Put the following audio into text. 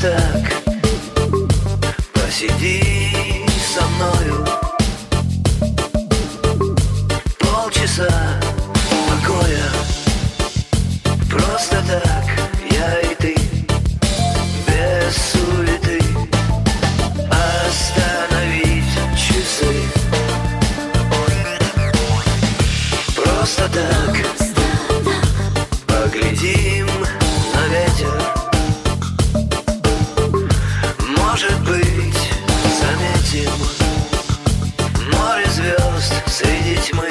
так посиди со мною полчаса покоя. Просто так я и ты, без суеты, остановить часы. Просто так поглядим на ветер. Может быть, заметим море звезд среди тьмы.